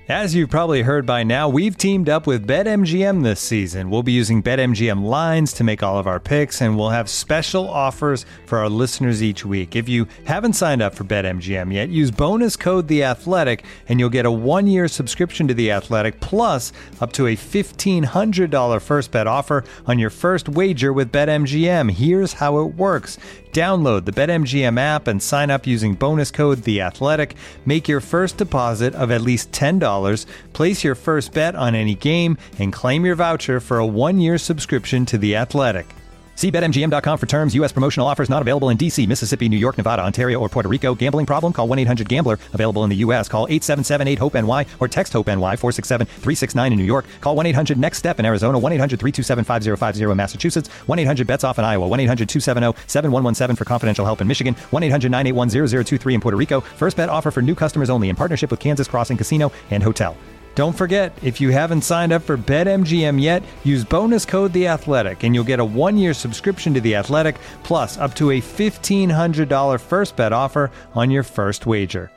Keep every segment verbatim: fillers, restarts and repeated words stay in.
As you've probably heard by now, we've teamed up with BetMGM this season. We'll be using BetMGM lines to make all of our picks, and we'll have special offers for our listeners each week. If you haven't signed up for BetMGM yet, use bonus code The Athletic, and you'll get a one-year subscription to The Athletic, plus up to a fifteen hundred dollars first bet offer on your first wager with BetMGM. Here's how it works. Download the BetMGM app and sign up using bonus code The Athletic. Make your first deposit of at least ten dollars. Place your first bet on any game and claim your voucher for a one-year subscription to The Athletic. See Bet M G M dot com for terms. U S promotional offers not available in D C, Mississippi, New York, Nevada, Ontario, or Puerto Rico. Gambling problem? Call one eight hundred gambler. Available in the U S. Call eight seven seven eight hope N Y or text HOPE-NY four six seven three six nine in New York. Call one eight hundred next step in Arizona. one eight hundred three two seven five zero five zero in Massachusetts. one eight hundred bets off in Iowa. one eight hundred two seven zero seven one one seven for confidential help in Michigan. one eight hundred nine eight one zero zero two three in Puerto Rico. First bet offer for new customers only in partnership with Kansas Crossing Casino and Hotel. Don't forget, if you haven't signed up for BetMGM yet, use bonus code The Athletic, and you'll get a one-year subscription to The Athletic, plus up to a fifteen hundred dollars first bet offer on your first wager.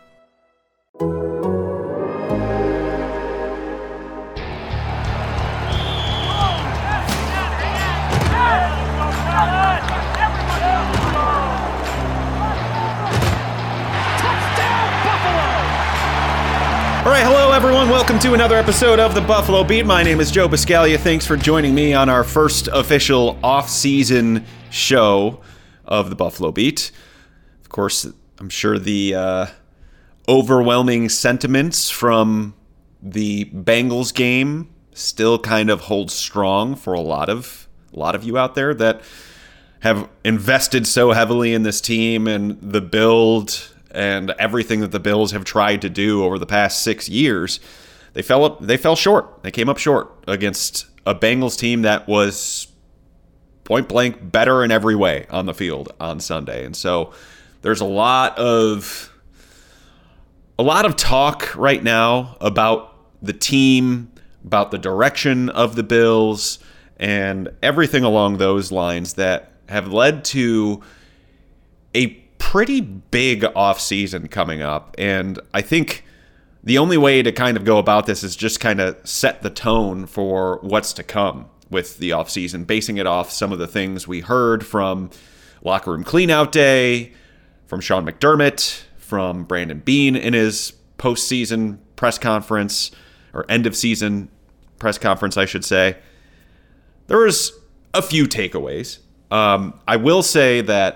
All right, hello everyone. Welcome to another episode of the Buffalo Beat. My name is Joe Buscaglia. Thanks for joining me on our first official off-season show of the Buffalo Beat. Of course, I'm sure the uh, overwhelming sentiments from the Bengals game still kind of hold strong for a lot of a lot of you out there that have invested so heavily in this team and the build and everything that the Bills have tried to do over the past six years. They fell up, they fell short. They came up short against a Bengals team that was point blank better in every way on the field on Sunday. And so there's a lot of a lot of talk right now about the team, about the direction of the Bills, and everything along those lines that have led to a pretty big offseason coming up. And I think the only way to kind of go about this is just kind of set the tone for what's to come with the offseason, basing it off some of the things we heard from Locker Room Cleanout Day, from Sean McDermott, from Brandon Beane in his postseason press conference, or end of season press conference, I should say. There was a few takeaways. Um, I will say that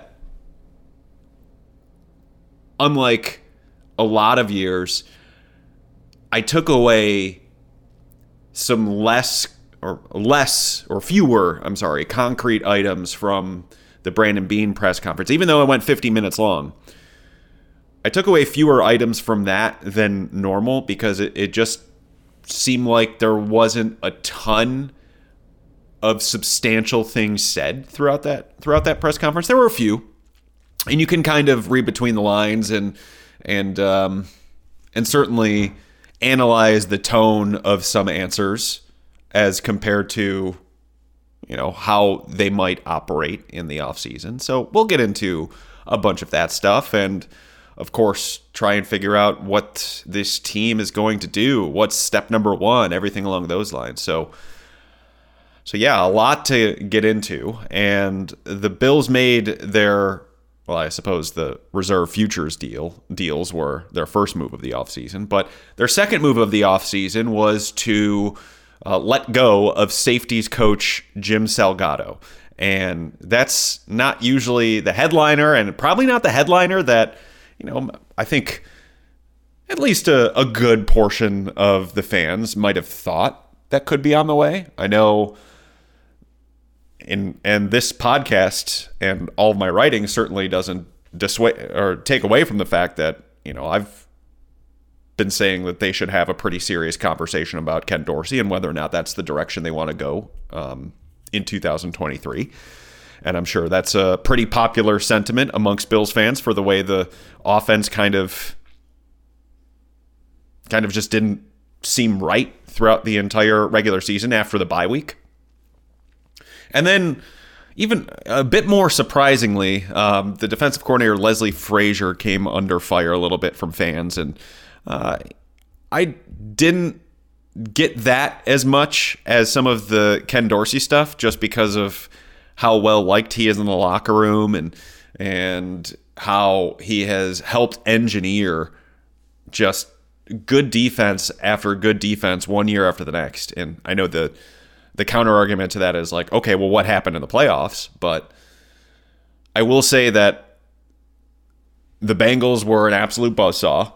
unlike a lot of years, I took away some less or less or fewer, I'm sorry, concrete items from the Brandon Beane press conference. Even though it went fifty minutes long, I took away fewer items from that than normal because it, it just seemed like there wasn't a ton of substantial things said throughout that throughout that press conference. There were a few. And you can kind of read between the lines and and um, and certainly analyze the tone of some answers as compared to, you know, how they might operate in the offseason. So we'll get into a bunch of that stuff and, of course, try and figure out what this team is going to do. What's step number one, everything along those lines. So, so yeah, a lot to get into. And the Bills made their... Well, I suppose the reserve futures deal deals were their first move of the offseason, but their second move of the offseason was to uh, let go of safeties coach Jim Salgado. And that's not usually the headliner, and probably not the headliner that, you know, I think at least a, a good portion of the fans might have thought that could be on the way. I know... In, and this podcast and all of my writing certainly doesn't dissuade or take away from the fact that, you know, I've been saying that they should have a pretty serious conversation about Ken Dorsey and whether or not that's the direction they want to go um, in two thousand twenty-three. And I'm sure that's a pretty popular sentiment amongst Bills fans for the way the offense kind of kind of just didn't seem right throughout the entire regular season after the bye week. And then, even a bit more surprisingly, um, the defensive coordinator Leslie Frazier came under fire a little bit from fans, and uh, I didn't get that as much as some of the Ken Dorsey stuff, just because of how well liked he is in the locker room and and how he has helped engineer just good defense after good defense one year after the next. And I know the the counter argument to that is like, okay, well, what happened in the playoffs? But I will say that the Bengals were an absolute buzzsaw,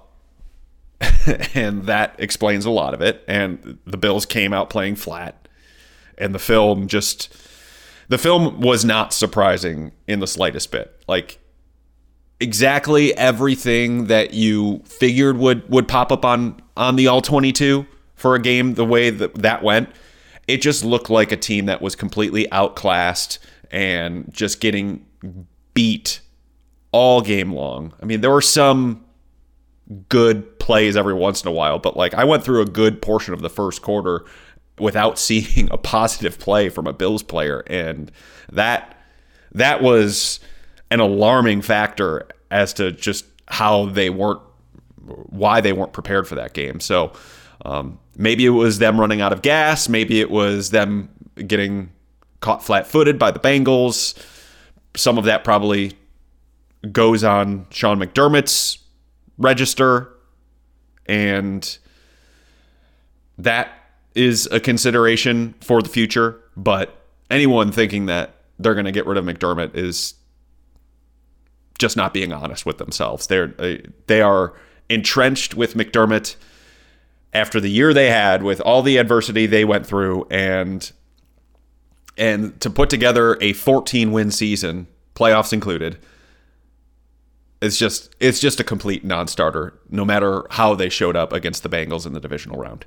and that explains a lot of it. And the Bills came out playing flat, and the film just the film was not surprising in the slightest bit. Like, exactly everything that you figured would would pop up on on the all twenty-two for a game the way that that went. It just looked like a team that was completely outclassed and just getting beat all game long. I mean, there were some good plays every once in a while, but like I went through a good portion of the first quarter without seeing a positive play from a Bills player, and that that was an alarming factor as to just how they weren't, why they weren't prepared for that game. So um, maybe it was them running out of gas. Maybe it was them getting caught flat-footed by the Bengals. Some of that probably goes on Sean McDermott's register, and that is a consideration for the future. But anyone thinking that they're going to get rid of McDermott is just not being honest with themselves. They're they are entrenched with McDermott after the year they had, with all the adversity they went through, and and to put together a fourteen win season, playoffs included, it's just it's just a complete non-starter, no matter how they showed up against the Bengals in the divisional round.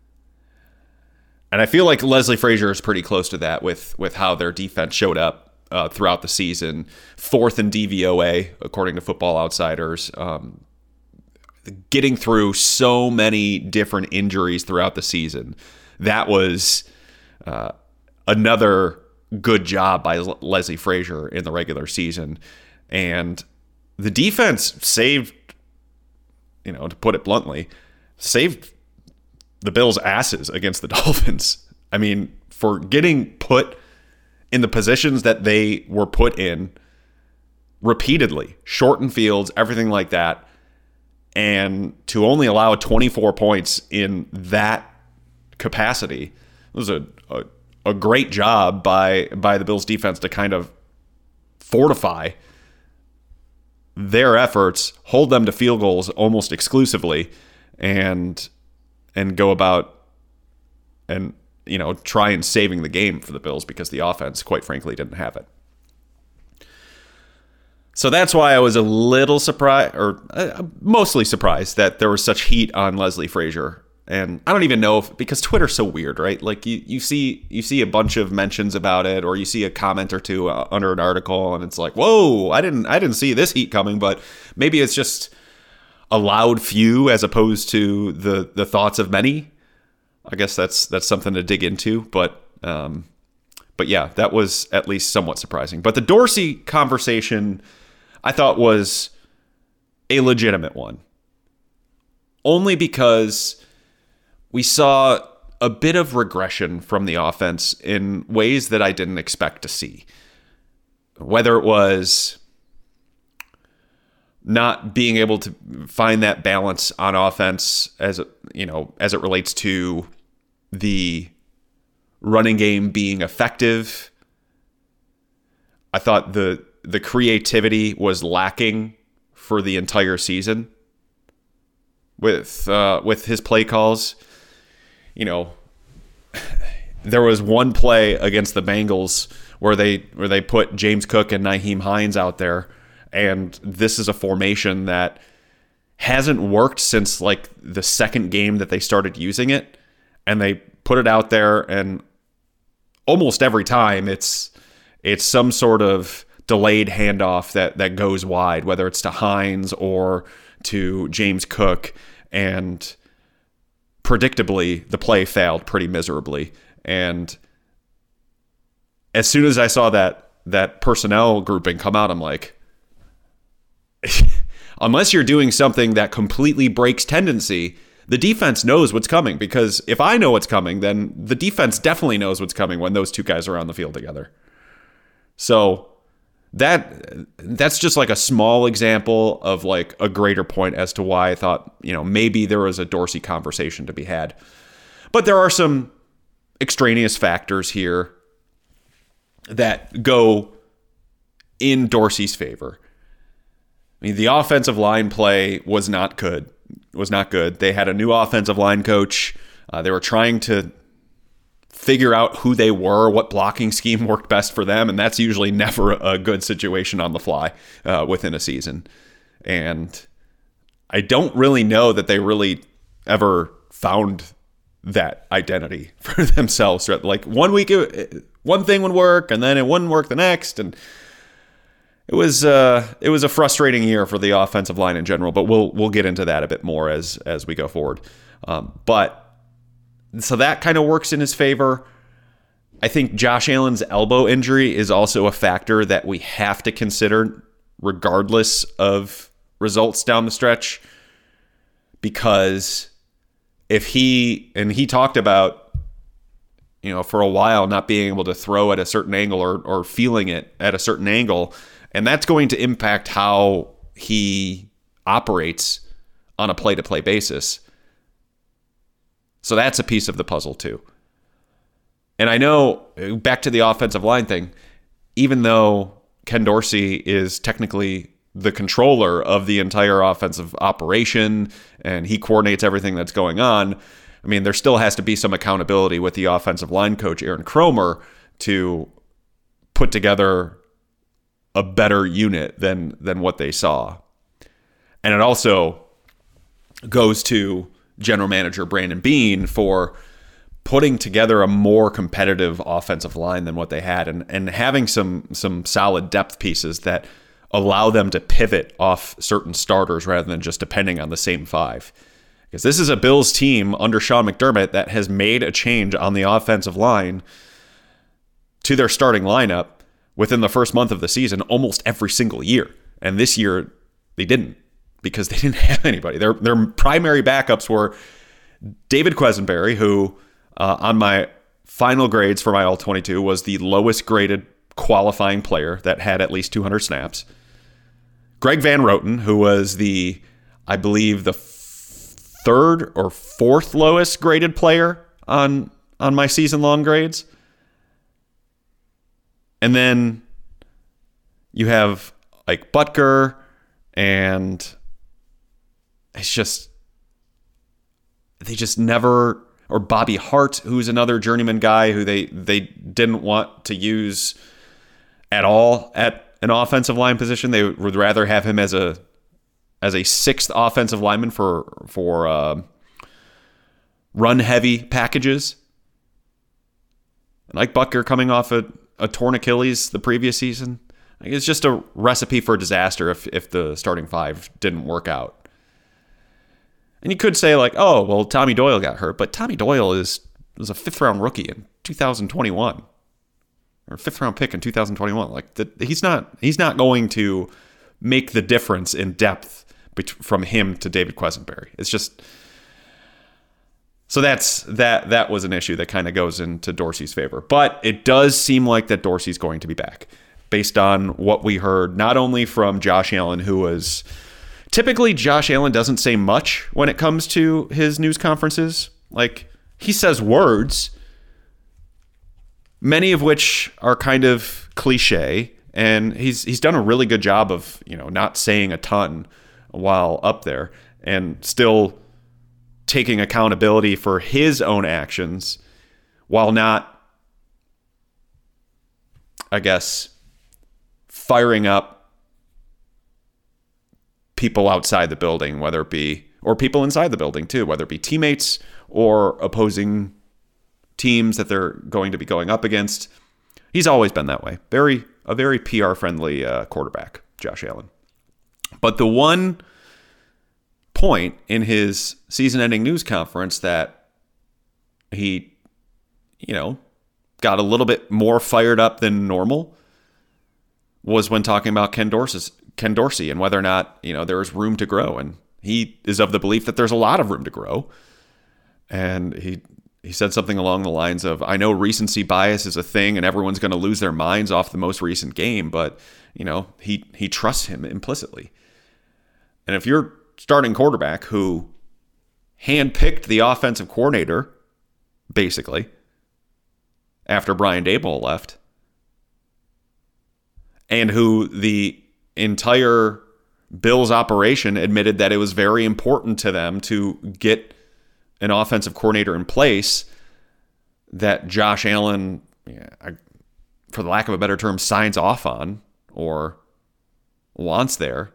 And I feel like Leslie Frazier is pretty close to that with with how their defense showed up Uh, throughout the season. Fourth in D V O A, according to Football Outsiders. Um, getting through so many different injuries throughout the season. That was uh, another good job by L- Leslie Frazier in the regular season. And the defense saved, you know, to put it bluntly, saved the Bills' asses against the Dolphins. I mean, for getting put in the positions that they were put in repeatedly, shortened fields, everything like that, and to only allow twenty-four points in that capacity, it was a, a, a great job by, by the Bills defense to kind of fortify their efforts, hold them to field goals almost exclusively, and and go about and you know, try and saving the game for the Bills, because the offense, quite frankly, didn't have it. So that's why I was a little surprised, or uh, mostly surprised, that there was such heat on Leslie Frazier. And I don't even know if, because Twitter's so weird, right? Like you, you see you see a bunch of mentions about it, or you see a comment or two uh, under an article, and it's like, whoa, I didn't I didn't see this heat coming. But maybe it's just a loud few as opposed to the the thoughts of many. I guess that's that's something to dig into, but um, but yeah, that was at least somewhat surprising. But the Dorsey conversation, I thought, was a legitimate one, only because we saw a bit of regression from the offense in ways that I didn't expect to see. Whether it was not being able to find that balance on offense as you know, as it relates to the running game being effective. I thought the the creativity was lacking for the entire season with uh, with his play calls. You know, there was one play against the Bengals where they where they put James Cook and Nyheim Hines out there, and this is a formation that hasn't worked since like the second game that they started using it. And they put it out there, and almost every time it's it's some sort of delayed handoff that, that goes wide, whether it's to Hines or to James Cook. And predictably, the play failed pretty miserably. And as soon as I saw that that personnel grouping come out, I'm like, unless you're doing something that completely breaks tendency, the defense knows what's coming, because if I know what's coming, then the defense definitely knows what's coming when those two guys are on the field together. So that that's just like a small example of like a greater point as to why I thought, you know, maybe there was a Dorsey conversation to be had. But there are some extraneous factors here that go in Dorsey's favor. I mean, the offensive line play was not good. Was not good. They had a new offensive line coach. Uh, they were trying to figure out who they were, what blocking scheme worked best for them, and that's usually never a good situation on the fly uh, within a season. And I don't really know that they really ever found that identity for themselves. Like one week, it, one thing would work, and then it wouldn't work the next, and It was uh, it was a frustrating year for the offensive line in general, but we'll we'll get into that a bit more as as we go forward. Um, but so that kind of works in his favor. I think Josh Allen's elbow injury is also a factor that we have to consider, regardless of results down the stretch, because if he and he talked about, you know, for a while not being able to throw at a certain angle or or feeling it at a certain angle. And that's going to impact how he operates on a play-to-play basis. So that's a piece of the puzzle too. And I know, back to the offensive line thing, even though Ken Dorsey is technically the controller of the entire offensive operation and he coordinates everything that's going on, I mean, there still has to be some accountability with the offensive line coach, Aaron Kromer, to put together a better unit than than what they saw. And it also goes to general manager Brandon Beane for putting together a more competitive offensive line than what they had, and, and having some some solid depth pieces that allow them to pivot off certain starters rather than just depending on the same five. Because this is a Bills team under Sean McDermott that has made a change on the offensive line to their starting lineup within the first month of the season almost every single year. And this year they didn't, because they didn't have anybody. Their their primary backups were David Quesenberry, who uh, on my final grades for my all twenty-two was the lowest graded qualifying player that had at least two hundred snaps. Greg Van Roten, who was the, I believe, the f- third or fourth lowest graded player on, on my season-long grades. And then you have like Butker, and it's just, they just never, or Bobby Hart, who's another journeyman guy who they, they didn't want to use at all at an offensive line position. They would rather have him as a, as a sixth offensive lineman for, for uh, run heavy packages. And like Butker coming off a, a torn Achilles the previous season. It's just a recipe for disaster if if the starting five didn't work out. And you could say like, oh, well, Tommy Doyle got hurt, but Tommy Doyle is was a fifth round rookie in two thousand twenty-one, or fifth round pick in two thousand twenty-one. Like the, he's not he's not going to make the difference in depth bet- from him to David Quesenberry. It's just. So that's that that was an issue that kind of goes into Dorsey's favor. But it does seem like that Dorsey's going to be back based on what we heard, not only from Josh Allen, who was typically Josh Allen doesn't say much when it comes to his news conferences. Like, he says words, many of which are kind of cliche, and he's he's done a really good job of, you know, not saying a ton while up there and still taking accountability for his own actions while not, I guess, firing up people outside the building, whether it be, or people inside the building too, whether it be teammates or opposing teams that they're going to be going up against. He's always been that way. Very, a very P R friendly uh, quarterback, Josh Allen. But the one point in his season-ending news conference that he, you know, got a little bit more fired up than normal was when talking about Ken Dorsey, Ken Dorsey and whether or not, you know, there was room to grow. And he is of the belief that there's a lot of room to grow. And he he said something along the lines of, I know recency bias is a thing and everyone's going to lose their minds off the most recent game, but, you know, he, he trusts him implicitly. And if you're starting quarterback who handpicked the offensive coordinator, basically, after Brian Daboll left, and who the entire Bills operation admitted that it was very important to them to get an offensive coordinator in place, that Josh Allen, yeah, I, for the lack of a better term, signs off on or wants there,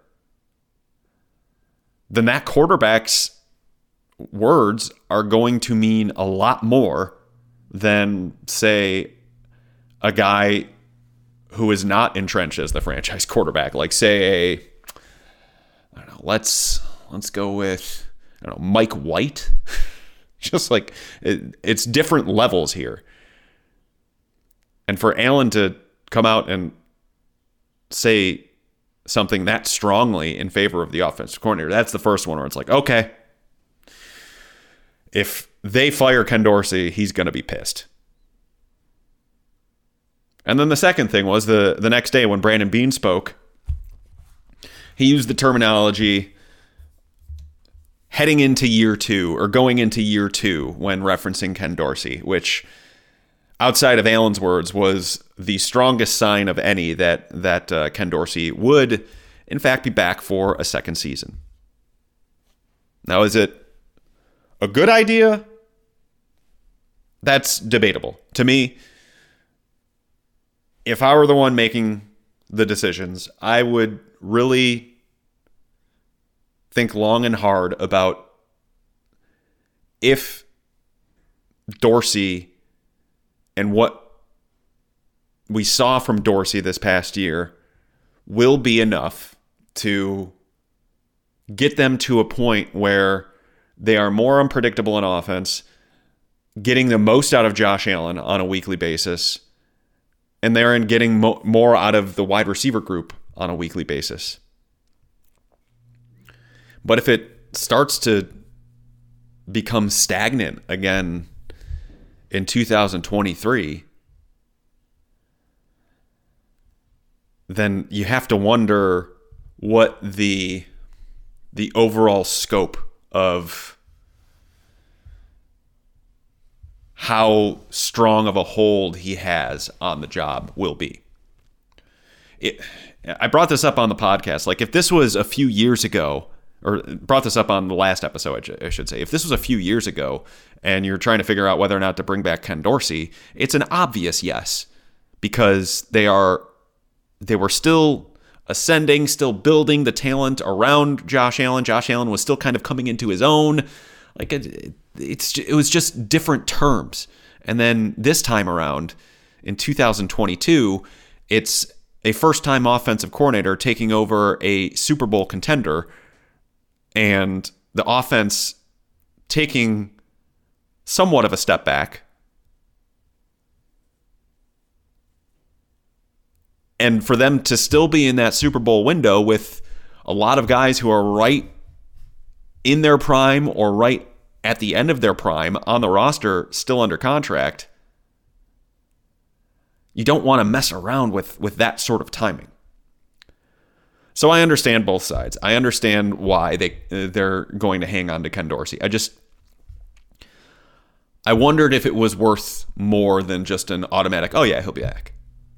then that quarterback's words are going to mean a lot more than, say, a guy who is not entrenched as the franchise quarterback. Like, say, a, I don't know, let's let's go with, I don't know, Mike White. Just like, it, it's different levels here. And for Allen to come out and say something that strongly in favor of the offensive coordinator, that's the first one where it's like, okay, if they fire Ken Dorsey, he's going to be pissed. And then the second thing was the, the next day when Brandon Beane spoke, he used the terminology heading into year two or going into year two when referencing Ken Dorsey, which outside of Allen's words was the strongest sign of any that, that uh, Ken Dorsey would in fact be back for a second season. Now, is it a good idea? That's debatable. To me, if I were the one making the decisions, I would really think long and hard about if Dorsey and what we saw from Dorsey this past year will be enough to get them to a point where they are more unpredictable in offense, getting the most out of Josh Allen on a weekly basis, and they're in getting mo- more out of the wide receiver group on a weekly basis. But if it starts to become stagnant again in two thousand twenty-three, then you have to wonder what the the overall scope of how strong of a hold he has on the job will be. It, I brought this up on the podcast. Like, if this was a few years ago, or brought this up on the last episode, I should say, if this was a few years ago and you're trying to figure out whether or not to bring back Ken Dorsey, it's an obvious yes, because they are they were still ascending, still building the talent around Josh Allen. Josh Allen was still kind of coming into his own. Like, it, it's it was just different terms. And then this time around in two thousand twenty-two, it's a first-time offensive coordinator taking over a Super Bowl contender, and the offense taking somewhat of a step back. And for them to still be in that Super Bowl window with a lot of guys who are right in their prime or right at the end of their prime on the roster, still under contract, you don't want to mess around with, with that sort of timing. So I understand both sides. I understand why they they're going to hang on to Ken Dorsey. I just I wondered if it was worth more than just an automatic, oh yeah, he'll be back.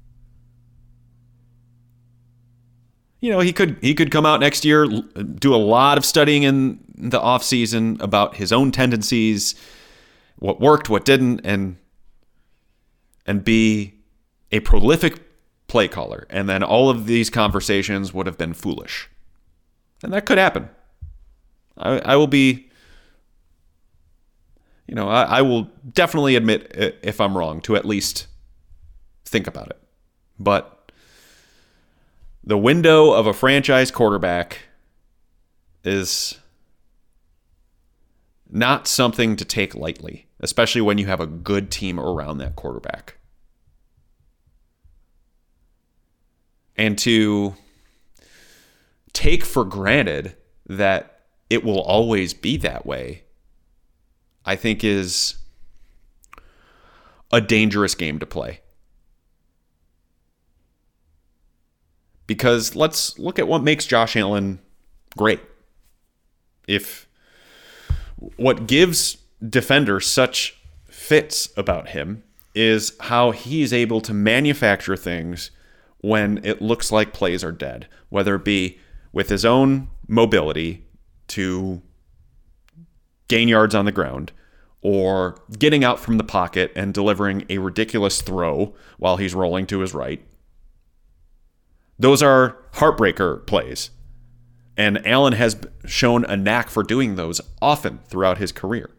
You know, he could he could come out next year, do a lot of studying in the offseason about his own tendencies, what worked, what didn't, and and be a prolific play caller, and then all of these conversations would have been foolish. And that could happen. I, I will be, you know, I, I will definitely admit if I'm wrong to at least think about it. But the window of a franchise quarterback is not something to take lightly, especially when you have a good team around that quarterback. And to take for granted that it will always be that way, I think is a dangerous game to play. Because let's look at what makes Josh Allen great. If what gives defenders such fits about him is how he's able to manufacture things when it looks like plays are dead, whether it be with his own mobility to gain yards on the ground, or getting out from the pocket and delivering a ridiculous throw while he's rolling to his right. Those are heartbreaker plays. And Allen has shown a knack for doing those often throughout his career.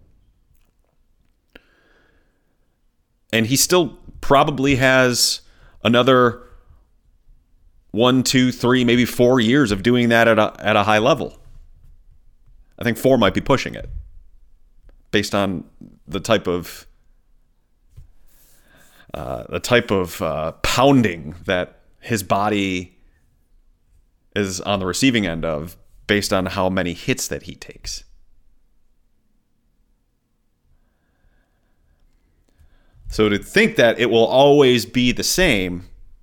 And he still probably has another one, two, three, maybe four years of doing that at a, at a high level. I think four might be pushing it based on the type of uh, the type of uh, pounding that his body is on the receiving end of, based on how many hits that he takes. So to think that it will always be the same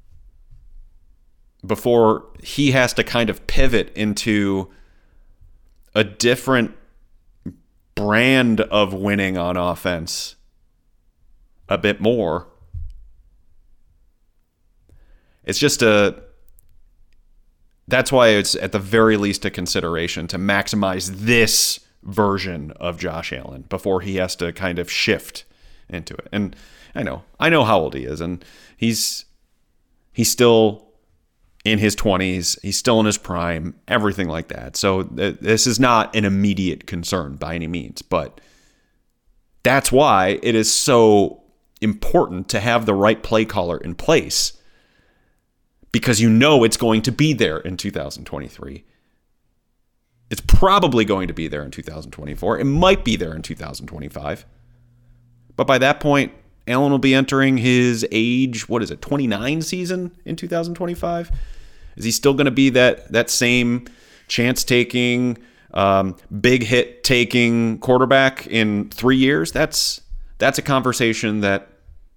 before he has to kind of pivot into a different brand of winning on offense a bit more, it's just a that's why it's at the very least a consideration to maximize this version of Josh Allen before he has to kind of shift into it. And I know I know how old he is, and he's he's still in his twenties, he's still in his prime, everything like that. So th- this is not an immediate concern by any means, but that's why it is so important to have the right play caller in place, because you know it's going to be there in two thousand twenty-three. It's probably going to be there in two thousand twenty-four. It might be there in two thousand twenty-five. But by that point, Allen will be entering his age, what is it, twenty-nine season in two thousand twenty-five? Is he still going to be that that same chance-taking, um, big hit-taking quarterback in three years? That's that's a conversation that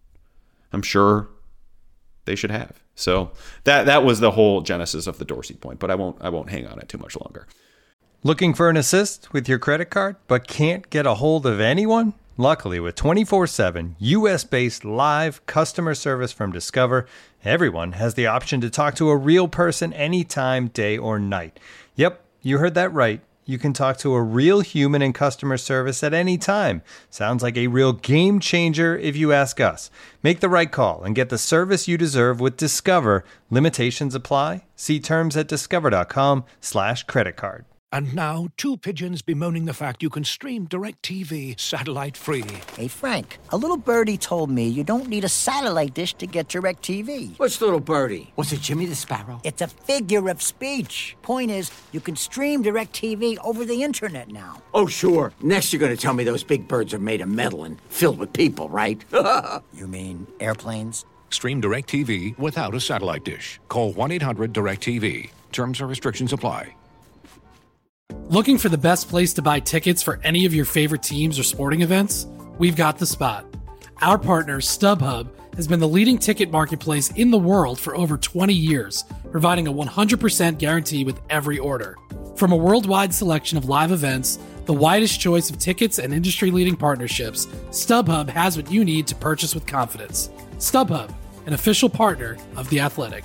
I'm sure they should have. So that that was the whole genesis of the Dorsey point, but I won't I won't hang on it too much longer. Looking for an assist with your credit card, but can't get a hold of anyone? Luckily, with twenty-four seven U S-based live customer service from Discover, everyone has the option to talk to a real person anytime, day or night. Yep, you heard that right. You can talk to a real human in customer service at any time. Sounds like a real game changer if you ask us. Make the right call and get the service you deserve with Discover. Limitations apply. See terms at discover.com slash credit card. And now, two pigeons bemoaning the fact you can stream DirecTV satellite-free. Hey, Frank, a little birdie told me you don't need a satellite dish to get DirecTV. Which little birdie? Was it Jimmy the Sparrow? It's a figure of speech. Point is, you can stream DirecTV over the internet now. Oh, sure. Next you're going to tell me those big birds are made of metal and filled with people, right? You mean airplanes? Stream DirecTV without a satellite dish. Call one eight hundred direct T V. Terms and restrictions apply. Looking for the best place to buy tickets for any of your favorite teams or sporting events? We've got the spot. Our partner, StubHub, has been the leading ticket marketplace in the world for over twenty years, providing a one hundred percent guarantee with every order. From a worldwide selection of live events, the widest choice of tickets, and industry-leading partnerships, StubHub has what you need to purchase with confidence. StubHub, an official partner of The Athletic.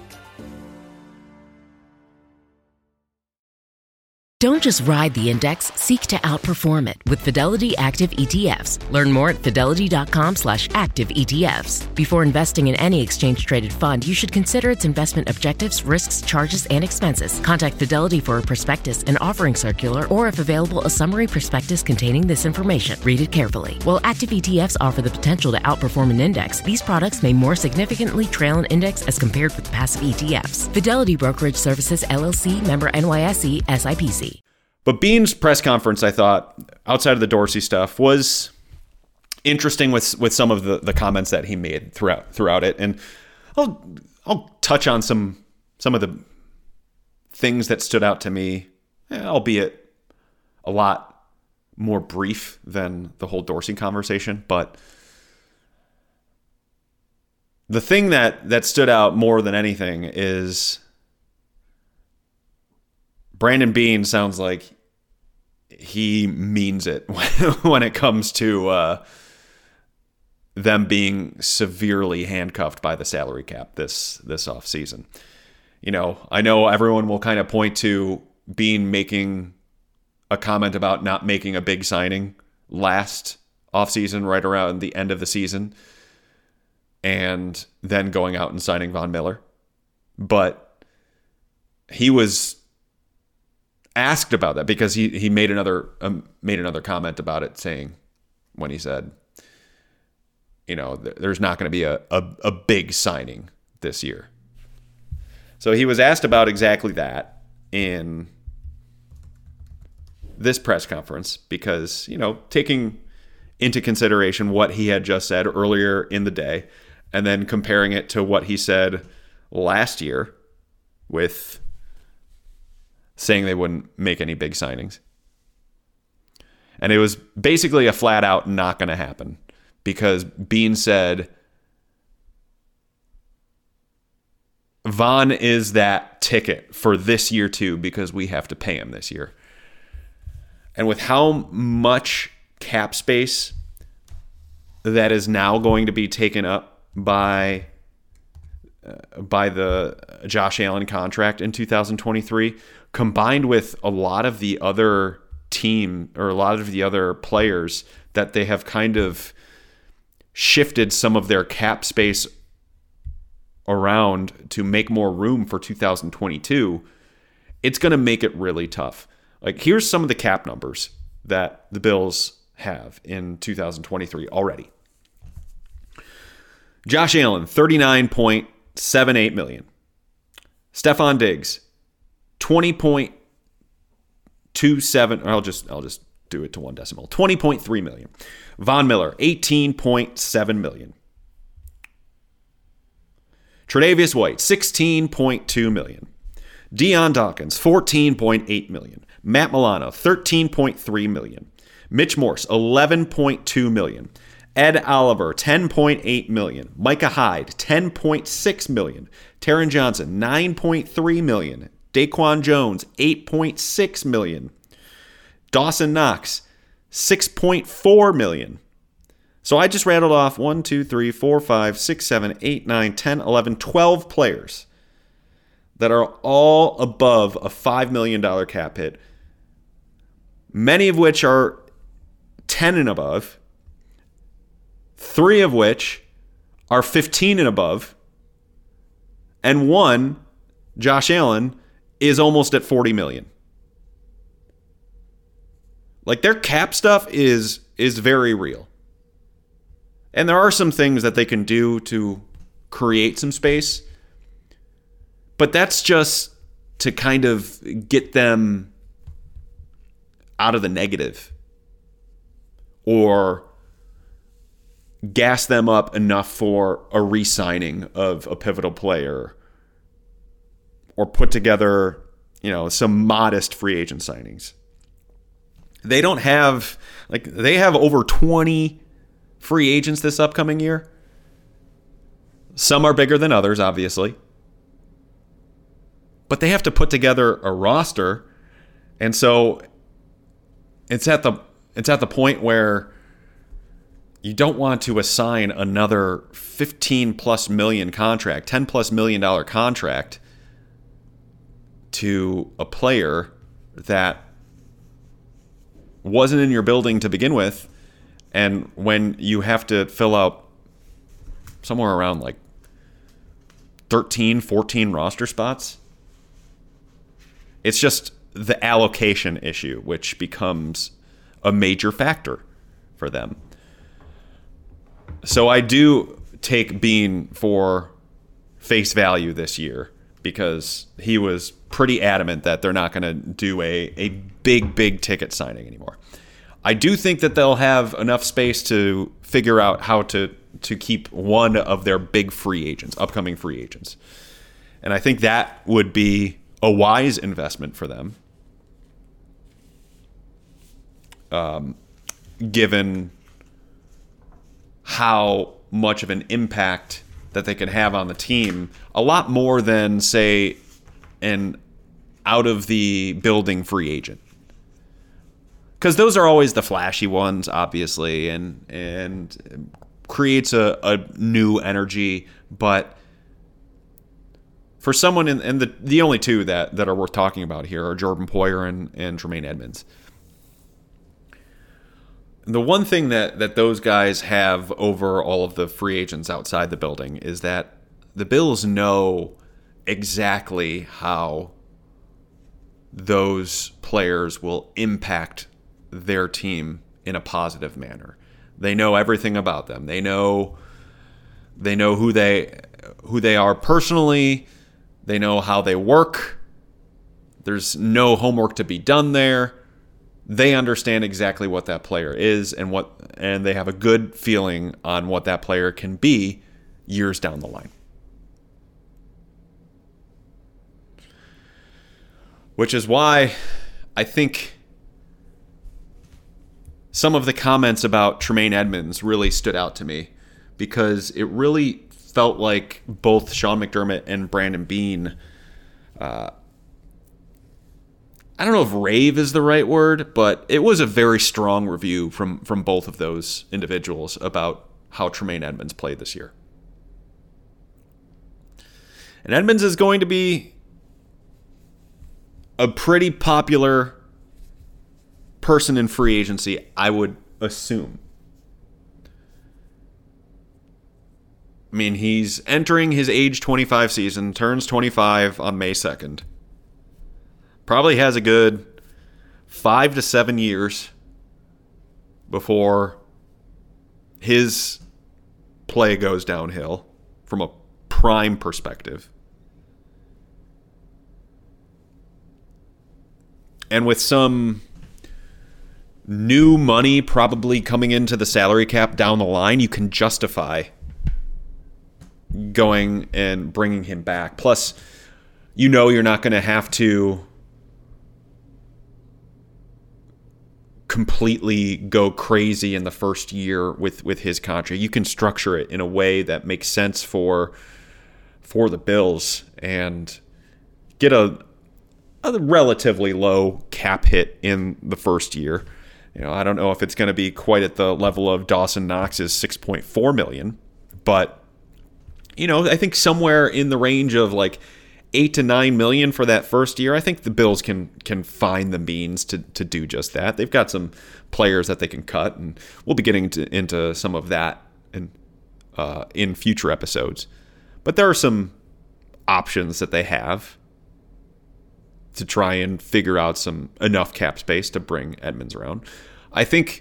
Don't just ride the index, seek to outperform it with Fidelity Active E T Fs. Learn more at fidelity.com slash active ETFs. Before investing in any exchange-traded fund, you should consider its investment objectives, risks, charges, and expenses. Contact Fidelity for a prospectus, an offering circular, or if available, a summary prospectus containing this information. Read it carefully. While active E T Fs offer the potential to outperform an index, these products may more significantly trail an index as compared with passive E T Fs. Fidelity Brokerage Services, L L C, member N Y S E, S I P C. But Beane's press conference, I thought, outside of the Dorsey stuff, was interesting with with some of the, the comments that he made throughout throughout it. And I'll I'll touch on some some of the things that stood out to me, albeit a lot more brief than the whole Dorsey conversation. But the thing that, that stood out more than anything is Brandon Beane sounds like he means it when it comes to uh, them being severely handcuffed by the salary cap this this offseason. You know, I know everyone will kind of point to Beane making a comment about not making a big signing last offseason, right around the end of the season, and then going out and signing Von Miller. But he was asked about that because he he made another um, made another comment about it, saying when he said, you know, th- there's not going to be a, a a big signing this year. So he was asked about exactly that in this press conference because, you know, taking into consideration what he had just said earlier in the day and then comparing it to what he said last year with saying they wouldn't make any big signings. And it was basically a flat out not going to happen because Beane said Von is that ticket for this year too because we have to pay him this year. And with how much cap space that is now going to be taken up by uh, by the Josh Allen contract in two thousand twenty-three, combined with a lot of the other team or a lot of the other players that they have kind of shifted some of their cap space around to make more room for two thousand twenty-two, it's going to make it really tough. Like, here's some of the cap numbers that the Bills have in two thousand twenty-three already. Josh Allen, thirty-nine point seven eight million dollars. Stephon Diggs, twenty point two seven, or I'll just I'll just do it to one decimal. twenty point three million dollars. Von Miller, eighteen point seven million dollars. Tre'Davious White, sixteen point two million dollars. Deion Dawkins, fourteen point eight million dollars. Matt Milano, thirteen point three million dollars. Mitch Morse, eleven point two million dollars. Ed Oliver, ten point eight million dollars. Micah Hyde, ten point six million dollars. Taron Johnson, nine point three million dollars. Daquan Jones, eight point six million dollars. Dawson Knox, six point four million dollars. So I just rattled off one, two, three, four, five, six, seven, eight, nine, ten, eleven, twelve players that are all above a five million dollars cap hit, many of which are ten and above, three of which are fifteen and above, and one, Josh Allen, is almost at forty million dollars. Like, their cap stuff is is very real. And there are some things that they can do to create some space, but that's just to kind of get them out of the negative or gas them up enough for a re-signing of a pivotal player or put together, you know, some modest free agent signings. They don't have, like, they have over twenty free agents this upcoming year. Some are bigger than others, obviously. But they have to put together a roster. And so it's at the it's at the point where you don't want to assign another fifteen plus million contract, ten plus million dollar contract to a player that wasn't in your building to begin with. And when you have to fill out somewhere around like thirteen, fourteen roster spots, it's just the allocation issue, which becomes a major factor for them. So I do take Beane for face value this year because he was pretty adamant that they're not going to do a, a big, big ticket signing anymore. I do think that they'll have enough space to figure out how to, to keep one of their big free agents, upcoming free agents. And I think that would be a wise investment for them. um, given how much of an impact that they can have on the team, a lot more than, say, an out-of-the-building free agent. Because those are always the flashy ones, obviously, and and creates a, a new energy. But for someone, in, and the, the only two that, that are worth talking about here are Jordan Poyer and, and Tremaine Edmonds. The one thing that, that those guys have over all of the free agents outside the building is that the Bills know exactly how those players will impact their team in a positive manner. They know everything about them. They know they know who they who they are personally. They know how they work. There's no homework to be done there. They understand exactly what that player is and what and they have a good feeling on what that player can be years down the line. Which is why I think some of the comments about Tremaine Edmonds really stood out to me, because it really felt like both Sean McDermott and Brandon Beane, uh, I don't know if rave is the right word, but it was a very strong review from, from both of those individuals about how Tremaine Edmonds played this year. And Edmonds is going to be a pretty popular person in free agency, I would assume. I mean, he's entering his age twenty-five season, turns twenty-five on May second. Probably has a good five to seven years before his play goes downhill from a prime perspective. And with some new money probably coming into the salary cap down the line, you can justify going and bringing him back. Plus, you know you're not going to have to completely go crazy in the first year with, with his contract. You can structure it in a way that makes sense for for the Bills and get a a relatively low cap hit in the first year. You know, I don't know if it's going to be quite at the level of Dawson Knox's six point four million dollars, but you know, I think somewhere in the range of like eight to nine million for that first year. I think the Bills can can find the means to to do just that. They've got some players that they can cut, and we'll be getting to, into some of that in uh, in future episodes. But there are some options that they have to try and figure out some enough cap space to bring Edmonds around. I think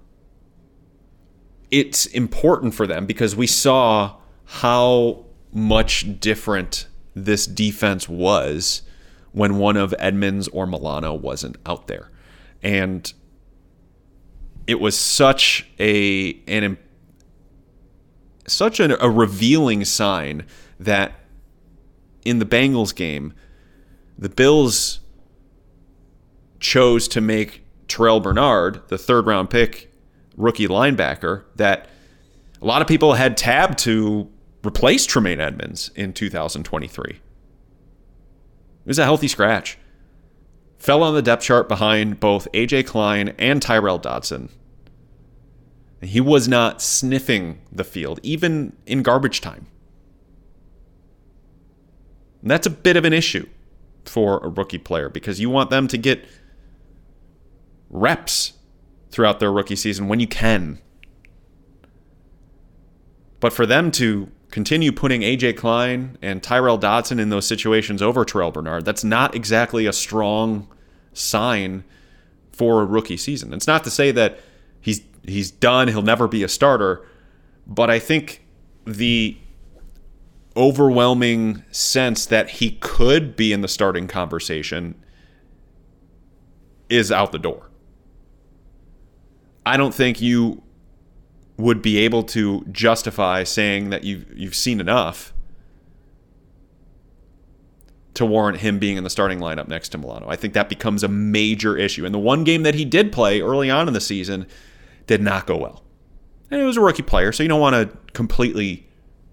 it's important for them because we saw how much different this defense was when one of Edmonds or Milano wasn't out there. And it was such a an such a, a revealing sign that in the Bengals game, the Bills chose to make Terrell Bernard, the third-round pick rookie linebacker, that a lot of people had tabbed to replace Tremaine Edmonds in two thousand twenty-three. It was a healthy scratch. Fell on the depth chart behind both A J Klein and Tyrel Dodson. He was not sniffing the field, even in garbage time. And that's a bit of an issue for a rookie player because you want them to get reps throughout their rookie season when you can. But for them to continue putting A J Klein and Tyrel Dodson in those situations over Terrell Bernard, that's not exactly a strong sign for a rookie season. It's not to say that he's he's done, he'll never be a starter, but I think the overwhelming sense that he could be in the starting conversation is out the door. I don't think you would be able to justify saying that you've, you've seen enough to warrant him being in the starting lineup next to Milano. I think that becomes a major issue. And the one game that he did play early on in the season did not go well. And it was a rookie player, so you don't want to completely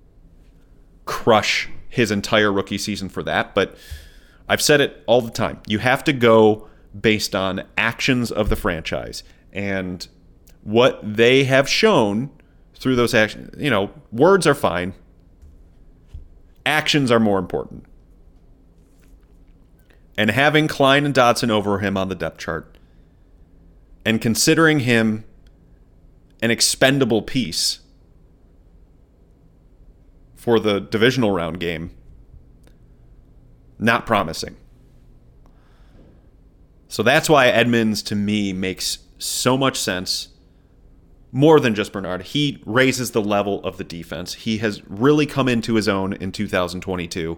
crush his entire rookie season for that. But I've said it all the time. You have to go based on actions of the franchise. And what they have shown through those actions, you know, words are fine. Actions are more important. And having Klein and Dotson over him on the depth chart and considering him an expendable piece for the divisional round game, not promising. So that's why Edmonds, to me, makes so much sense. More than just Bernard. He raises the level of the defense. He has really come into his own in two thousand twenty-two.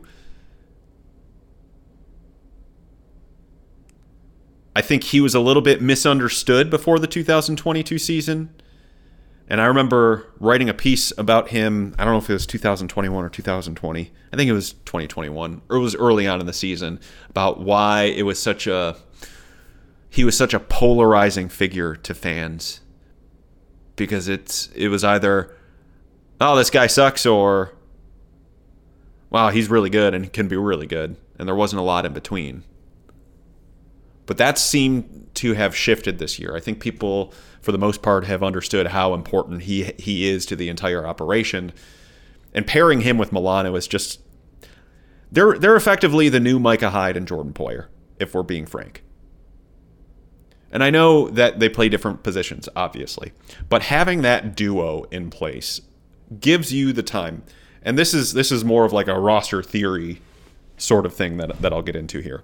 I think he was a little bit misunderstood before the two thousand twenty-two season. And I remember writing a piece about him, I don't know if it was two thousand twenty-one or two thousand twenty. I think it was twenty twenty-one, or it was early on in the season, about why it was such a he was such a polarizing figure to fans. Because it's it was either, oh, this guy sucks, or, wow, he's really good and can be really good. And there wasn't a lot in between. But that seemed to have shifted this year. I think people, for the most part, have understood how important he he is to the entire operation. And pairing him with Milano is just, they're they're effectively the new Micah Hyde and Jordan Poyer, if we're being frank. And I know that they play different positions, obviously. But having that duo in place gives you the time. And this is this is more of like a roster theory sort of thing that, that I'll get into here.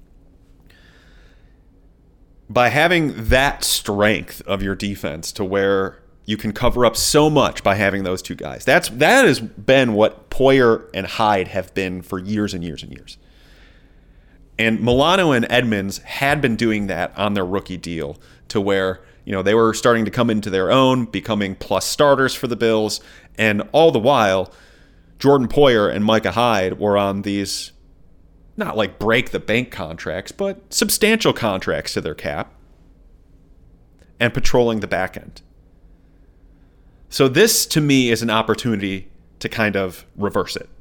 By having that strength of your defense to where you can cover up so much by having those two guys. That's that has been what Poyer and Hyde have been for years and years and years. And Milano and Edmonds had been doing that on their rookie deal to where, you know, they were starting to come into their own, becoming plus starters for the Bills. And all the while, Jordan Poyer and Micah Hyde were on these, not like break the bank contracts, but substantial contracts to their cap and patrolling the back end. So this, to me, is an opportunity to kind of reverse it.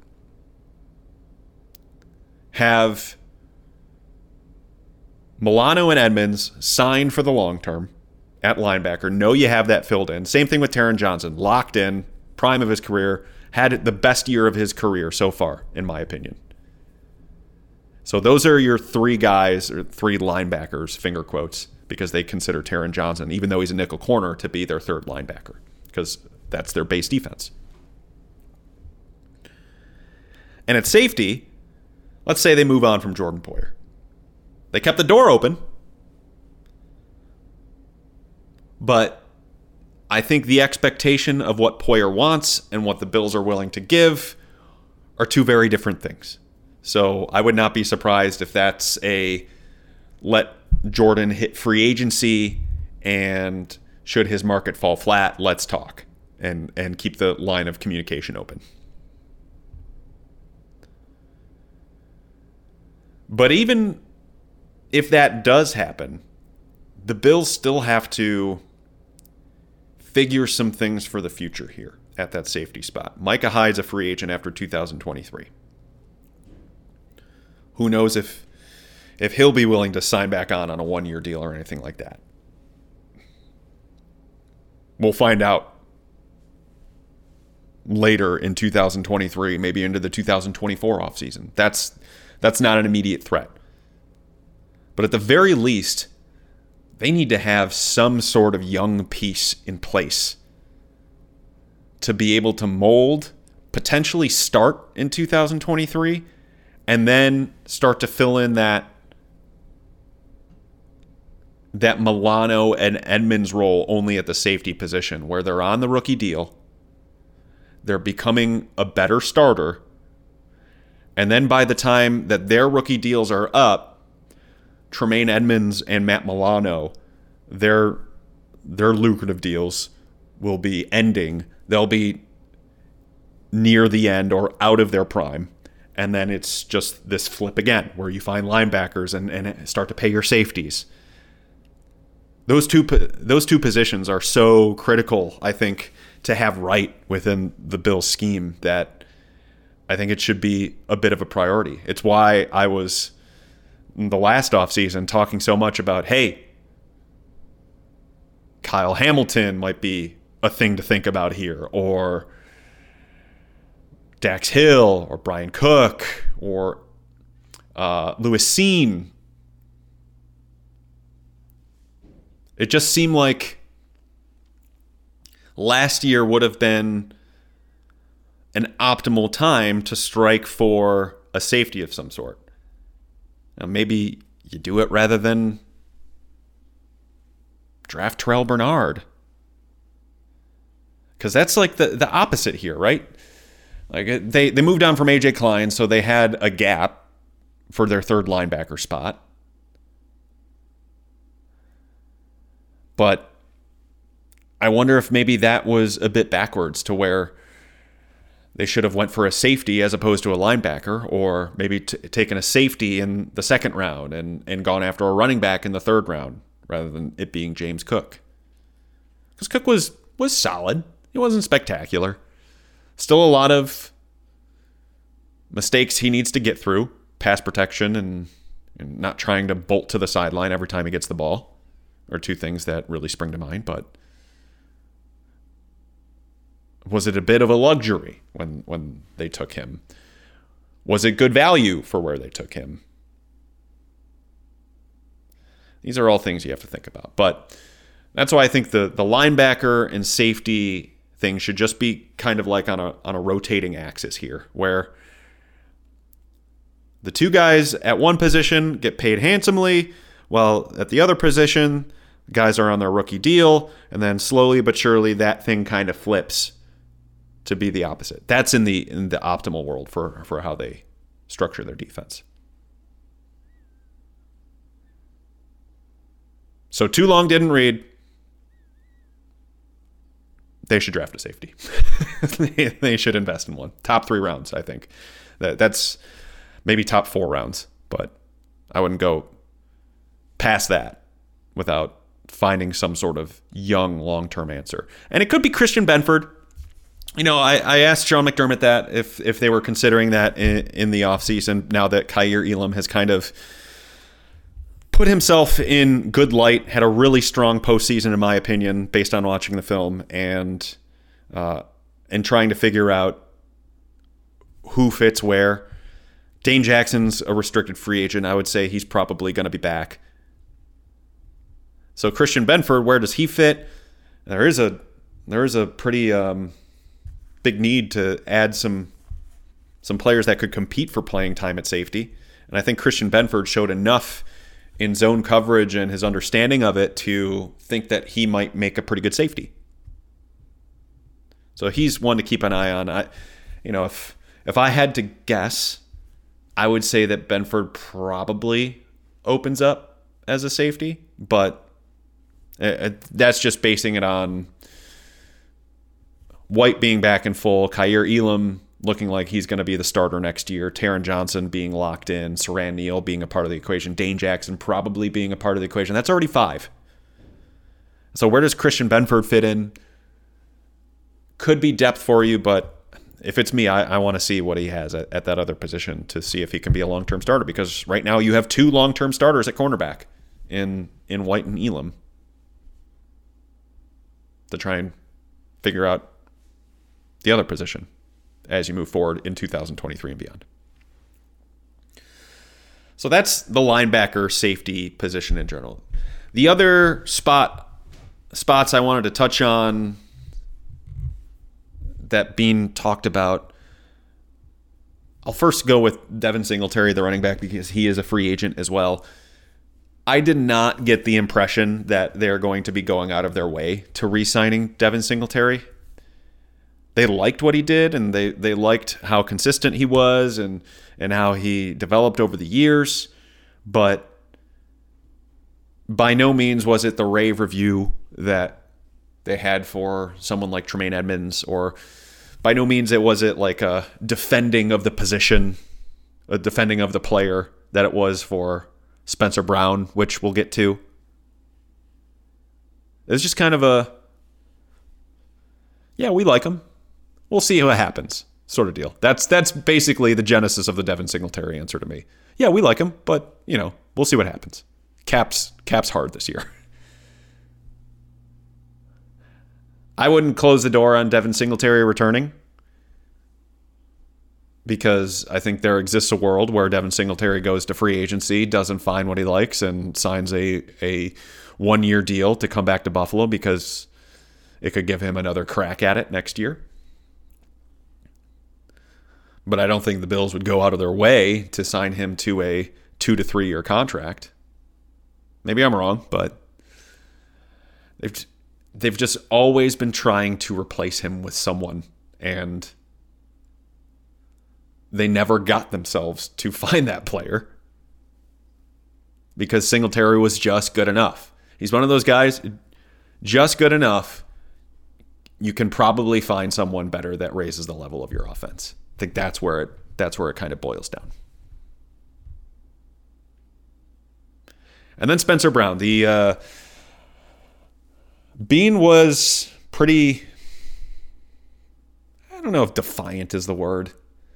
Have Milano and Edmonds signed for the long term at linebacker. Know you have that filled in. Same thing with Taron Johnson. Locked in, prime of his career. Had the best year of his career so far, in my opinion. So those are your three guys, or three linebackers, finger quotes, because they consider Taron Johnson, even though he's a nickel corner, to be their third linebacker, because that's their base defense. And at safety, let's say they move on from Jordan Poyer. They kept the door open, but I think the expectation of what Poyer wants and what the Bills are willing to give are two very different things. So I would not be surprised if that's a let Jordan hit free agency, and should his market fall flat, let's talk and, and keep the line of communication open. But even if that does happen, the Bills still have to figure some things for the future here at that safety spot. Micah Hyde's a free agent after two thousand twenty-three. Who knows if if he'll be willing to sign back on on a one-year deal or anything like that. We'll find out later in two thousand twenty-three, maybe into the two thousand twenty-four offseason. That's that's not an immediate threat. But at the very least, they need to have some sort of young piece in place to be able to mold, potentially start in two thousand twenty-three, and then start to fill in that that Milano and Edmonds role only at the safety position, where they're on the rookie deal, they're becoming a better starter, and then by the time that their rookie deals are up, Tremaine Edmonds and Matt Milano, their their lucrative deals will be ending. They'll be near the end or out of their prime. and then it's just this flip again where you find linebackers and, and start to pay your safeties. Those two those two positions are so critical, I think, to have right within the Bills scheme that I think it should be a bit of a priority. It's why I was in the last offseason talking so much about, hey, Kyle Hamilton might be a thing to think about here, or Dax Hill, or Brian Cook, or uh, Lewis Cine. It just seemed like last year would have been an optimal time to strike for a safety of some sort. Now, maybe you do it rather than draft Terrell Bernard. Because that's like the, the opposite here, right? Like they, they moved on from A J Klein, so they had a gap for their third linebacker spot. But I wonder if maybe that was a bit backwards to where they should have went for a safety as opposed to a linebacker, or maybe t- taken a safety in the second round and, and gone after a running back in the third round rather than it being James Cook. Because Cook was, was solid. He wasn't spectacular. Still a lot of mistakes he needs to get through. Pass protection and, and not trying to bolt to the sideline every time he gets the ball are two things that really spring to mind. But was it a bit of a luxury when, when they took him? Was it good value for where they took him? These are all things you have to think about. But that's why I think the, the linebacker and safety thing should just be kind of like on a on a rotating axis here, where the two guys at one position get paid handsomely, while at the other position, guys are on their rookie deal, and then slowly but surely that thing kind of flips to be the opposite. That's in the in the optimal world for, for how they structure their defense. So too long didn't read. They should draft a safety. they, they should invest in one. Top three rounds, I think. That that's maybe top four rounds, but I wouldn't go past that without finding some sort of young long-term answer. And it could be Christian Benford. You know, I, I asked Sean McDermott that if if they were considering that in, in the offseason, now that Kaiir Elam has kind of put himself in good light, had a really strong postseason, in my opinion, based on watching the film, and uh, and trying to figure out who fits where. Dane Jackson's a restricted free agent. I would say he's probably going to be back. So Christian Benford, where does he fit? There is a there is a pretty um, big need to add some some players that could compete for playing time at safety, and I think Christian Benford showed enough in zone coverage and his understanding of it to think that he might make a pretty good safety. So he's one to keep an eye on. I, you know, if if I had to guess, I would say that Benford probably opens up as a safety, but that's just basing it on White being back in full, Kaiir Elam looking like he's going to be the starter next year, Taron Johnson being locked in, Siran Neal being a part of the equation, Dane Jackson probably being a part of the equation. That's already five. So where does Christian Benford fit in? Could be depth for you, but if it's me, I, I want to see what he has at, at that other position to see if he can be a long-term starter, because right now you have two long-term starters at cornerback in, in White and Elam to try and figure out the other position as you move forward in two thousand twenty-three and beyond. So that's the linebacker safety position in general. The other spot spots I wanted to touch on that Bean talked about, I'll first go with Devin Singletary, the running back, because he is a free agent as well. I did not get the impression that they're going to be going out of their way to re-signing Devin Singletary. They liked what he did, and they, they liked how consistent he was and, and how he developed over the years. But by no means was it the rave review that they had for someone like Tremaine Edmonds, or by no means it was it like a defending of the position a defending of the player that it was for Spencer Brown, which we'll get to. It's just kind of a, yeah, we like him. We'll see what happens sort of deal. That's that's basically the genesis of the Devin Singletary answer to me. Yeah, we like him, but, you know, we'll see what happens. Cap's, Cap's hard this year. I wouldn't close the door on Devin Singletary returning, because I think there exists a world where Devin Singletary goes to free agency, doesn't find what he likes, and signs a a one-year deal to come back to Buffalo because it could give him another crack at it next year. But I don't think the Bills would go out of their way to sign him to a two to three year contract. Maybe I'm wrong, but they've they've just always been trying to replace him with someone, and they never got themselves to find that player because Singletary was just good enough. He's one of those guys, just good enough. You can probably find someone better that raises the level of your offense. I think that's where it that's where it kind of boils down. And then Spencer Brown. The uh, Bean was pretty, I don't know if defiant is the word.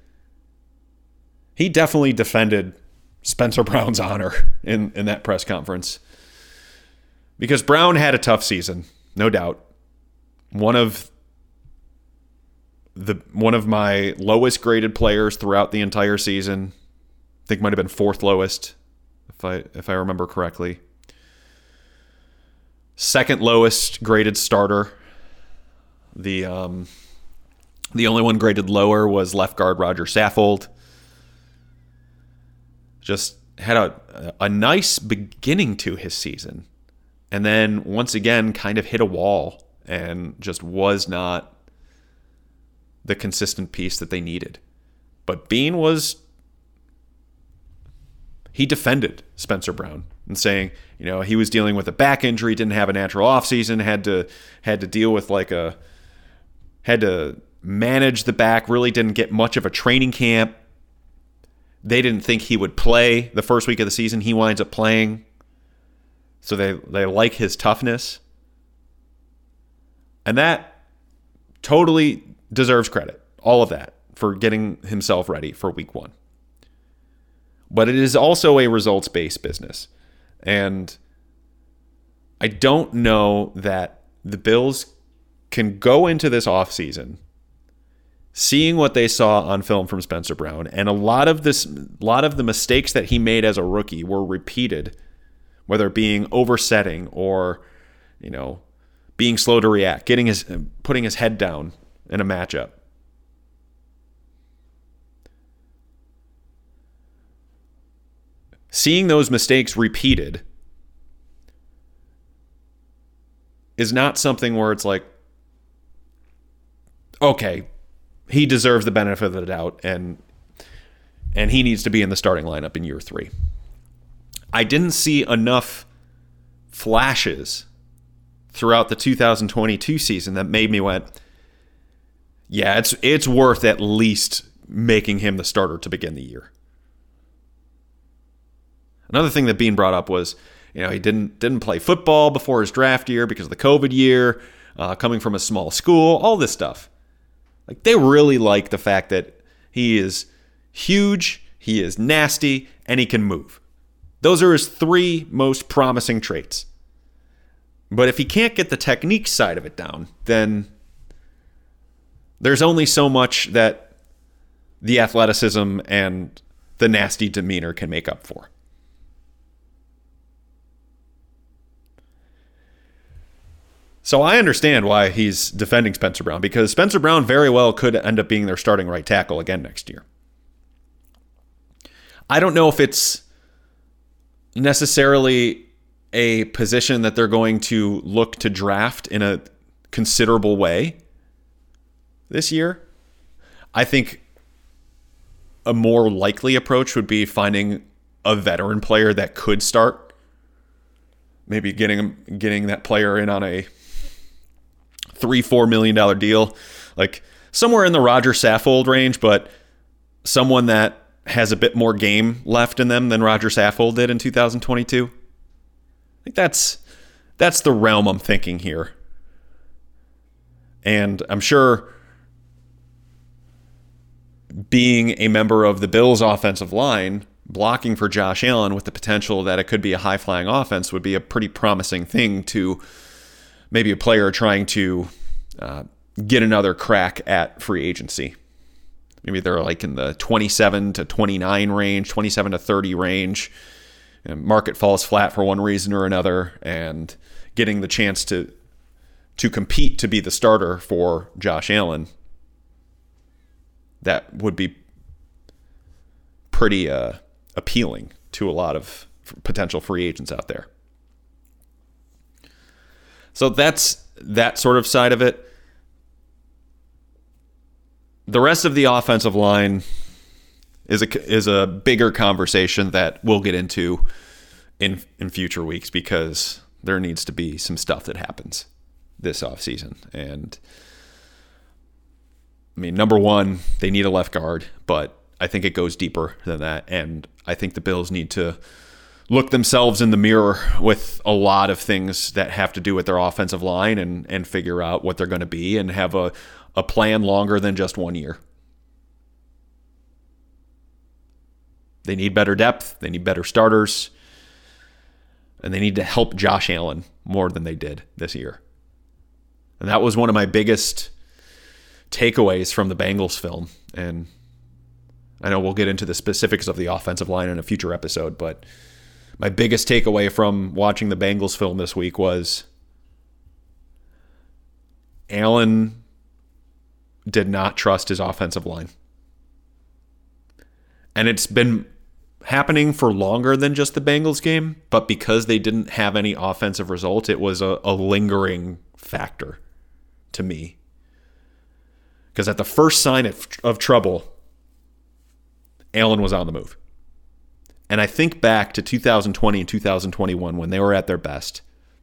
He definitely defended Spencer Brown's honor in, in that press conference. Because Brown had a tough season, no doubt. One of the one of my lowest graded players throughout the entire season. I think might have been fourth lowest, if I if I remember correctly. Second lowest graded starter. The um, the only one graded lower was left guard Roger Saffold. Just had a a nice beginning to his season, and then once again kind of hit a wall and just was not the consistent piece that they needed. But Bean was, he defended Spencer Brown and saying, you know, he was dealing with a back injury, didn't have a natural offseason, had to had to deal with like a, had to manage the back, really didn't get much of a training camp. They didn't think he would play the first week of the season. He winds up playing. So they, they like his toughness. And that totally deserves credit. All of that for getting himself ready for week one. But it is also a results-based business. And I don't know that the Bills can go into this offseason seeing what they saw on film from Spencer Brown, and a lot of this, a lot of the mistakes that he made as a rookie were repeated, whether it being oversetting or, you know, being slow to react, getting his, putting his head down in a matchup. Seeing those mistakes repeated is not something where it's like, okay, he deserves the benefit of the doubt, and and he needs to be in the starting lineup in year three. I didn't see enough flashes throughout the two thousand twenty-two season that made me went, yeah, it's it's worth at least making him the starter to begin the year. Another thing that Bean brought up was, you know, he didn't didn't play football before his draft year because of the COVID year, uh, coming from a small school, all this stuff. Like, they really like the fact that he is huge, he is nasty, and he can move. Those are his three most promising traits. But if he can't get the technique side of it down, then there's only so much that the athleticism and the nasty demeanor can make up for. So I understand why he's defending Spencer Brown, because Spencer Brown very well could end up being their starting right tackle again next year. I don't know if it's necessarily a position that they're going to look to draft in a considerable way this year. I think a more likely approach would be finding a veteran player that could start. Maybe getting getting that player in on a three, four million dollar deal, like somewhere in the Roger Saffold range, but someone that has a bit more game left in them than Roger Saffold did in two thousand twenty-two. I think that's that's the realm I'm thinking here. And I'm sure being a member of the Bills offensive line, blocking for Josh Allen with the potential that it could be a high-flying offense would be a pretty promising thing to maybe a player trying to uh, get another crack at free agency. Maybe they're like in the twenty-seven to twenty-nine range, twenty-seven to thirty range. And market falls flat for one reason or another, and getting the chance to to compete to be the starter for Josh Allen, that would be pretty uh, appealing to a lot of potential free agents out there. So that's that sort of side of it. The rest of the offensive line is a is a bigger conversation that we'll get into in in future weeks, because there needs to be some stuff that happens this offseason. And I mean, number one, they need a left guard, but I think it goes deeper than that. And I think the Bills need to look themselves in the mirror with a lot of things that have to do with their offensive line and, and figure out what they're going to be and have a, a plan longer than just one year. They need better depth. They need better starters. And they need to help Josh Allen more than they did this year. And that was one of my biggest takeaways from the Bengals film. And I know we'll get into the specifics of the offensive line in a future episode, but my biggest takeaway from watching the Bengals film this week was Allen did not trust his offensive line. And it's been happening for longer than just the Bengals game, but because they didn't have any offensive results, it was a, a lingering factor to me. Because at the first sign of, of trouble, Allen was on the move. And I think back to two thousand twenty and two thousand twenty-one when they were at their best,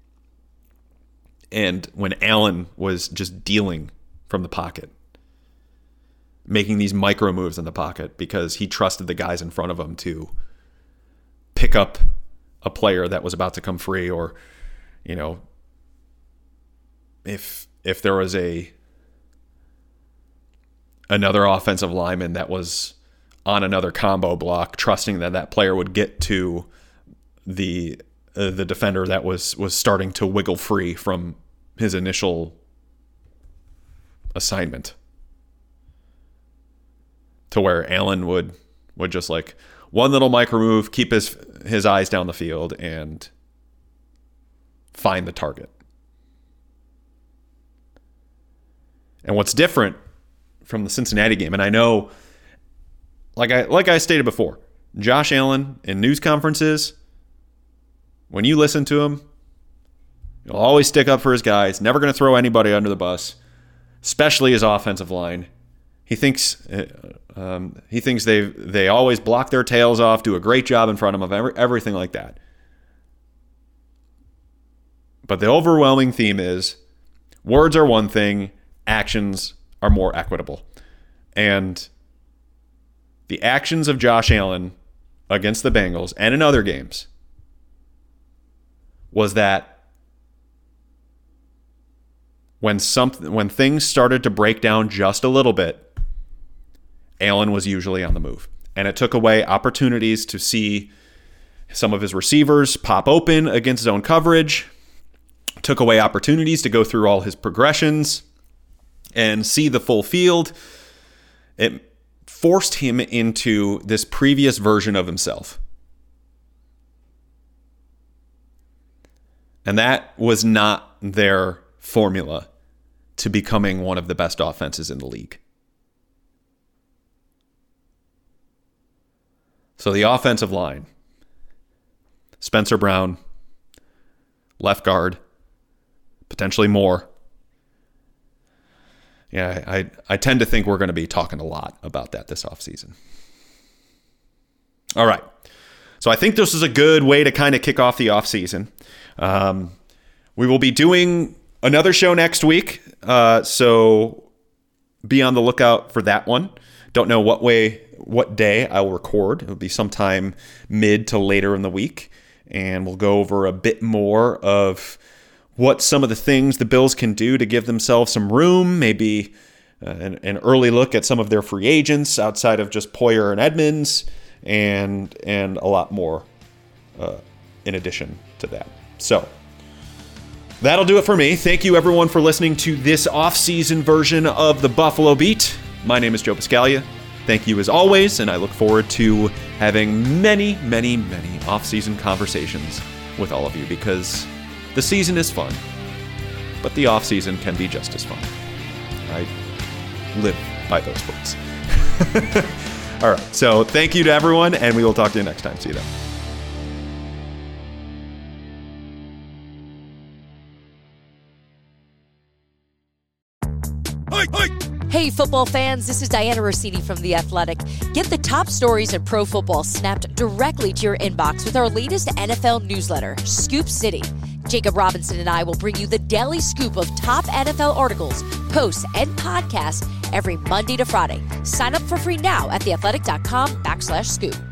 and when Allen was just dealing from the pocket, making these micro moves in the pocket because he trusted the guys in front of him to pick up a player that was about to come free, or, you know, if if there was a another offensive lineman that was on another combo block, trusting that that player would get to the uh, the defender that was was starting to wiggle free from his initial assignment, to where Allen would would just like one little micro move, keep his his eyes down the field, and find the target. And what's different from the Cincinnati game, and I know, like I like I stated before, Josh Allen in news conferences, when you listen to him, he'll always stick up for his guys, never going to throw anybody under the bus, especially his offensive line. He thinks um, he thinks they they always block their tails off, do a great job in front of him, every, everything like that. But the overwhelming theme is words are one thing, actions are more equitable. And the actions of Josh Allen against the Bengals and in other games was that when something when things started to break down just a little bit, Allen was usually on the move. And it took away opportunities to see some of his receivers pop open against zone coverage, took away opportunities to go through all his progressions and see the full field. It forced him into this previous version of himself. And that was not their formula to becoming one of the best offenses in the league. So the offensive line, Spencer Brown, left guard, potentially more. Yeah, I, I tend to think we're going to be talking a lot about that this offseason. All right. So I think this is a good way to kind of kick off the offseason. Um, we will be doing another show next week, uh, so be on the lookout for that one. Don't know what way what day I'll record. It'll be sometime mid to later in the week, and we'll go over a bit more of what some of the things the Bills can do to give themselves some room, maybe uh, an, an early look at some of their free agents outside of just Poyer and Edmonds, and and a lot more uh, in addition to that. So that'll do it for me. Thank you, everyone, for listening to this off-season version of the Buffalo Beat. My name is Joe Piscaglia. Thank you as always, and I look forward to having many, many, many off-season conversations with all of you, because the season is fun, but the off-season can be just as fun. I live by those words. All right, so thank you to everyone, and we will talk to you next time. See you then. Hey, football fans, this is Diana Rossini from The Athletic. Get the top stories in pro football snapped directly to your inbox with our latest N F L newsletter, Scoop City. Jacob Robinson and I will bring you the daily scoop of top N F L articles, posts, and podcasts every Monday to Friday. Sign up for free now at theathletic.com backslash scoop.